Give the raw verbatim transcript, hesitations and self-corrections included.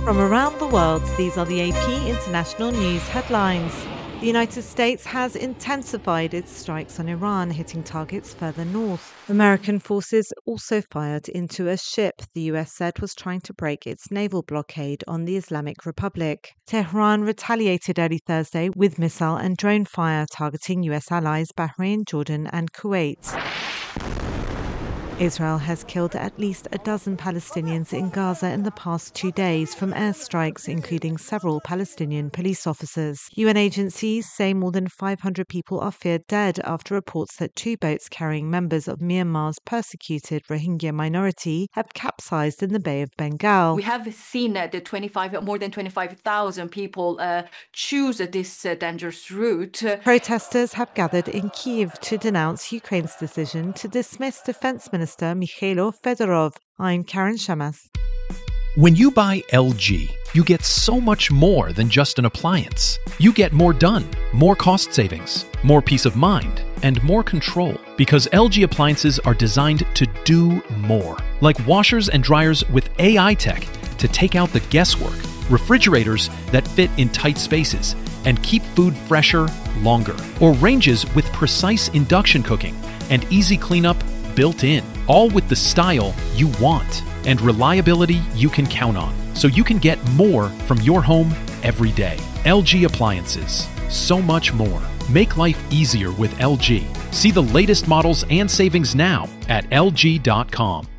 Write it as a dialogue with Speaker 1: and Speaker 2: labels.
Speaker 1: From around the world, these are the A P International News headlines. The United States has intensified its strikes on Iran, hitting targets further north. American forces also fired into a ship the U S said was trying to break its naval blockade on the Islamic Republic. Tehran retaliated early Thursday with missile and drone fire targeting U S allies Bahrain, Jordan, and Kuwait. Israel has killed at least a dozen Palestinians in Gaza in the past two days from airstrikes, including several Palestinian police officers. U N agencies say more than five hundred people are feared dead after reports that two boats carrying members of Myanmar's persecuted Rohingya minority have capsized in the Bay of Bengal.
Speaker 2: We have seen uh, the twenty-five, more than twenty-five thousand people uh, choose this uh, dangerous route.
Speaker 1: Protesters have gathered in Kyiv to denounce Ukraine's decision to dismiss Defense Minister Mikhailo Fedorov. I'm Karen Shamas.
Speaker 3: When you buy L G, you get so much more than just an appliance. You get more done, more cost savings, more peace of mind, and more control. Because L G appliances are designed to do more. Like washers and dryers with A I tech to take out the guesswork, refrigerators that fit in tight spaces and keep food fresher longer, or ranges with precise induction cooking and easy cleanup built in, all with the style you want and reliability you can count on, so you can get more from your home every day. L G Appliances. So much more. Make life easier with L G. See the latest models and savings now at L G dot com.